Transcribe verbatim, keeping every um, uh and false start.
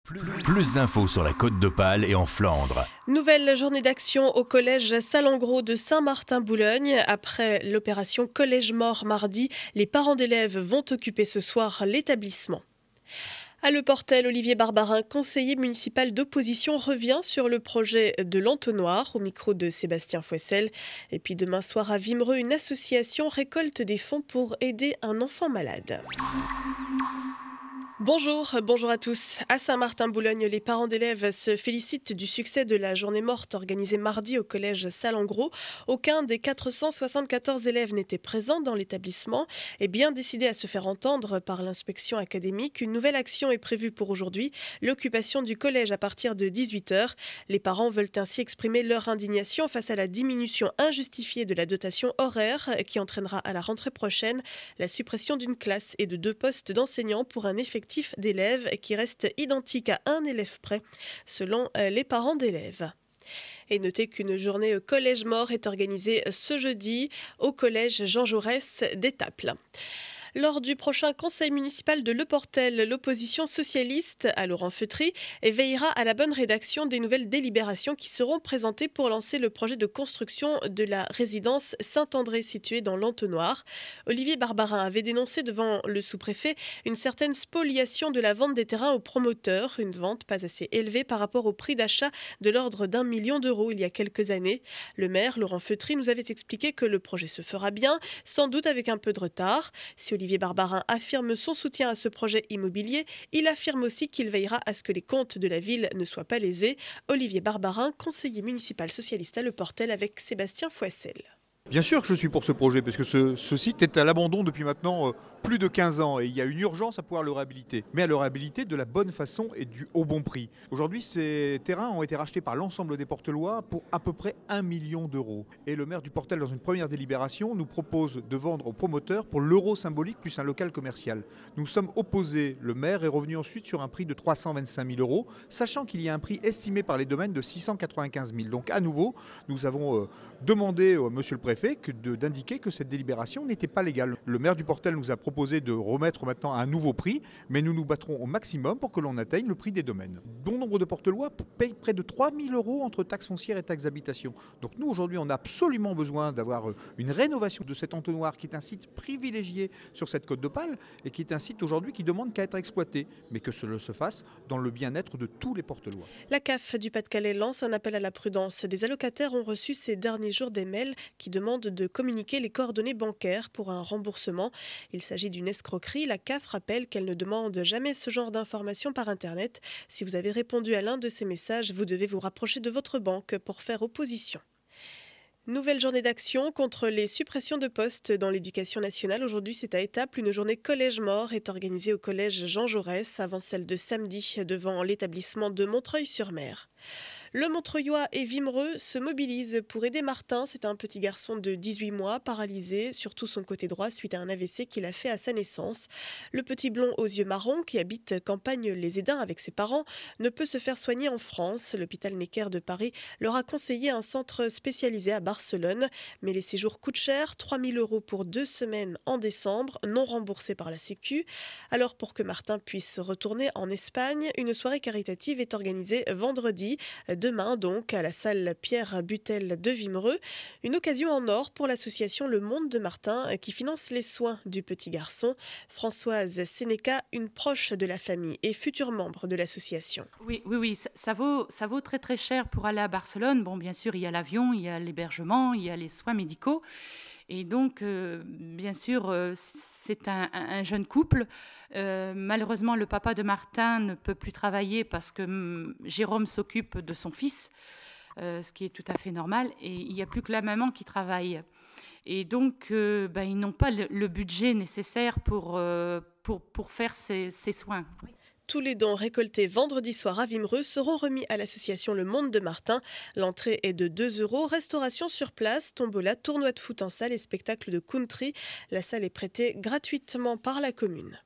Plus, plus d'infos sur la Côte d'Opale et en Flandre. Nouvelle journée d'action au collège Salengro de Saint-Martin-Boulogne. Après l'opération Collège Mort mardi, les parents d'élèves vont occuper ce soir l'établissement. À Le Portel, Olivier Barbarin, conseiller municipal d'opposition, revient sur le projet de l'entonnoir au micro de Sébastien Fouessel. Et puis demain soir à Wimereux, une association récolte des fonds pour aider un enfant malade. Bonjour, bonjour à tous. À Saint-Martin-Boulogne, les parents d'élèves se félicitent du succès de la journée morte organisée mardi au collège Salengro. Aucun des quatre cent soixante-quatorze élèves n'était présent dans l'établissement et bien décidé à se faire entendre par l'inspection académique. Une nouvelle action est prévue pour aujourd'hui, l'occupation du collège à partir de dix-huit heures. Les parents veulent ainsi exprimer leur indignation face à la diminution injustifiée de la dotation horaire qui entraînera à la rentrée prochaine la suppression d'une classe et de deux postes d'enseignants pour un effectif d'élèves qui reste identique à un élève près, selon les parents d'élèves. Et notez qu'une journée collège mort est organisée ce jeudi au collège Jean Jaurès d'Étaples. Lors du prochain conseil municipal de Le Portel, l'opposition socialiste à Laurent Feutry veillera à la bonne rédaction des nouvelles délibérations qui seront présentées pour lancer le projet de construction de la résidence Saint-André située dans l'entonnoir. Olivier Barbarin avait dénoncé devant le sous-préfet une certaine spoliation de la vente des terrains aux promoteurs, une vente pas assez élevée par rapport au prix d'achat de l'ordre d'un million d'euros il y a quelques années. Le maire, Laurent Feutry, nous avait expliqué que le projet se fera bien, sans doute avec un peu de retard. Si Olivier Olivier Barbarin affirme son soutien à ce projet immobilier. Il affirme aussi qu'il veillera à ce que les comptes de la ville ne soient pas lésés. Olivier Barbarin, conseiller municipal socialiste à Le Portel avec Sébastien Fouessel. Bien sûr que je suis pour ce projet, parce que ce, ce site est à l'abandon depuis maintenant euh, plus de quinze ans et il y a une urgence à pouvoir le réhabiliter. Mais à le réhabiliter de la bonne façon et du, au bon prix. Aujourd'hui, ces terrains ont été rachetés par l'ensemble des Portelois pour à peu près un million d'euros. Et le maire du Portel, dans une première délibération, nous propose de vendre aux promoteurs pour l'euro symbolique plus un local commercial. Nous sommes opposés. Le maire est revenu ensuite sur un prix de trois cent vingt-cinq mille euros, sachant qu'il y a un prix estimé par les domaines de six cent quatre-vingt-quinze mille. Donc à nouveau, nous avons euh, demandé à monsieur le préfet fait que de, d'indiquer que cette délibération n'était pas légale. Le maire du Portel nous a proposé de remettre maintenant un nouveau prix, mais nous nous battrons au maximum pour que l'on atteigne le prix des domaines. Bon nombre de Portelois payent près de trois mille euros entre taxes foncières et taxes d'habitation. Donc nous, aujourd'hui, on a absolument besoin d'avoir une rénovation de cet entonnoir qui est un site privilégié sur cette côte d'Opale et qui est un site aujourd'hui qui demande qu'à être exploité, mais que cela se fasse dans le bien-être de tous les Portelois. La C A F du Pas-de-Calais lance un appel à la prudence. Des allocataires ont reçu ces derniers jours des mails qui demandent de communiquer les coordonnées bancaires pour un remboursement. Il s'agit d'une escroquerie. La C A F rappelle qu'elle ne demande jamais ce genre d'informations par Internet. Si vous avez répondu à l'un de ces messages, vous devez vous rapprocher de votre banque pour faire opposition. Nouvelle journée d'action contre les suppressions de postes dans l'éducation nationale. Aujourd'hui, c'est à Étaples. Une journée collège mort est organisée au collège Jean Jaurès avant celle de samedi devant l'établissement de Montreuil-sur-Mer. Le Montreuillois et Wimereux se mobilisent pour aider Martin. C'est un petit garçon de dix-huit mois, paralysé, surtout son côté droit, suite à un A V C qu'il a fait à sa naissance. Le petit blond aux yeux marrons, qui habite Campagne-les-Édins avec ses parents, ne peut se faire soigner en France. L'hôpital Necker de Paris leur a conseillé un centre spécialisé à Barcelone. Mais les séjours coûtent cher, trois mille euros pour deux semaines en décembre, non remboursés par la Sécu. Alors pour que Martin puisse retourner en Espagne, une soirée caritative est organisée vendredi, demain donc, à la salle Pierre Butel de Wimereux. Une occasion en or pour l'association Le Monde de Martin qui finance les soins du petit garçon. Françoise Sénéca, une proche de la famille et future membre de l'association. Oui, oui, oui, ça, ça, vaut, ça vaut très très cher pour aller à Barcelone. Bon, bien sûr, il y a l'avion, il y a l'hébergement, il y a les soins médicaux. Et donc, euh, bien sûr, euh, c'est un, un jeune couple. Euh, malheureusement, le papa de Martin ne peut plus travailler parce que hum, Jérôme s'occupe de son fils, euh, ce qui est tout à fait normal. Et il n'y a plus que la maman qui travaille. Et donc, euh, ben, ils n'ont pas le, le budget nécessaire pour, euh, pour, pour faire ces, ces soins. Oui. Tous les dons récoltés vendredi soir à Wimereux seront remis à l'association Le Monde de Martin. L'entrée est de deux euros. Restauration sur place, tombola, tournoi de foot en salle et spectacle de country. La salle est prêtée gratuitement par la commune.